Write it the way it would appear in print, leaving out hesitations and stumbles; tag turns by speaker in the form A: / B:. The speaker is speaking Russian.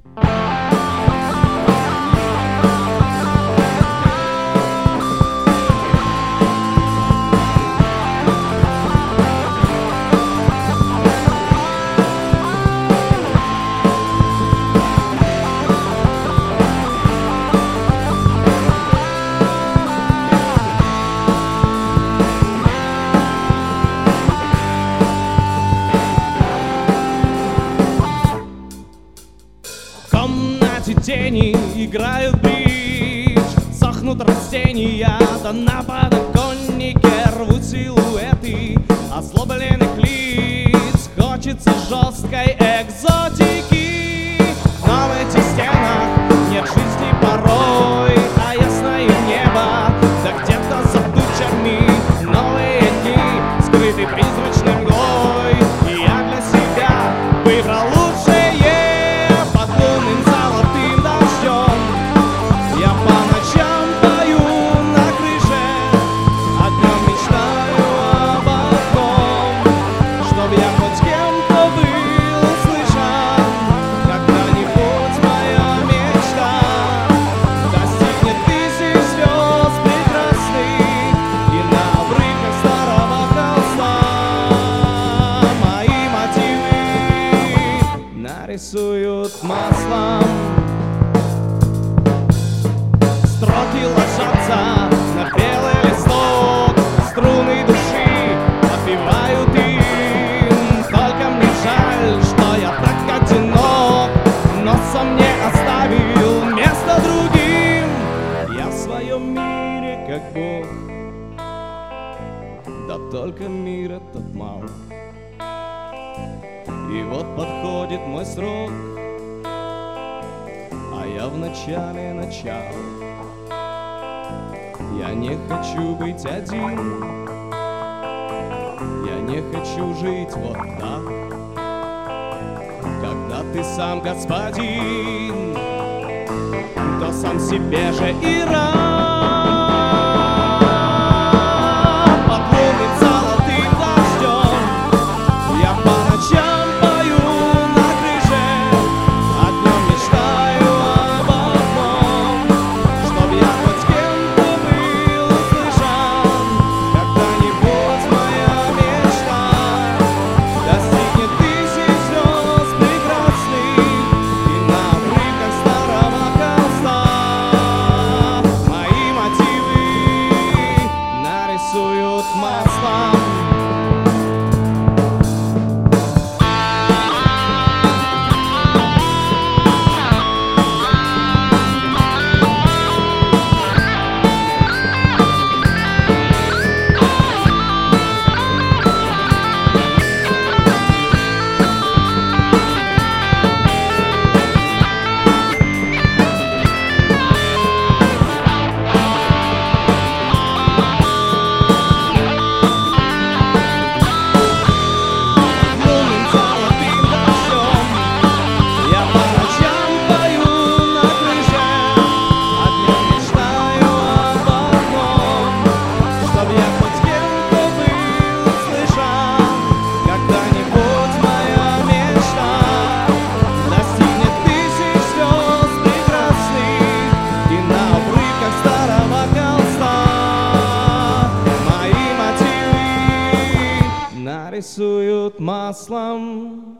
A: Тени играют бридж, сохнут растения, да на подоконнике рвут силуэты озлобленных лиц. Хочется жесткой экзотики, но в этих стенах нет жизни порой, а ясное небо, да где-то за тучами новые дни, скрыты призрачной мглой. И я для себя выбрал лучшее. Рисуют маслом, строки ложатся на белый листок, струны души отбивают им. Только мне жаль, что я так одинок, но сам не оставил место другим. Я в своем мире как Бог, да только мир этот мал. И вот подходит мой срок, а я в начале начала. Я не хочу быть один, я не хочу жить вот так. Когда ты сам господин, то сам себе же и рад. Рисуют маслом.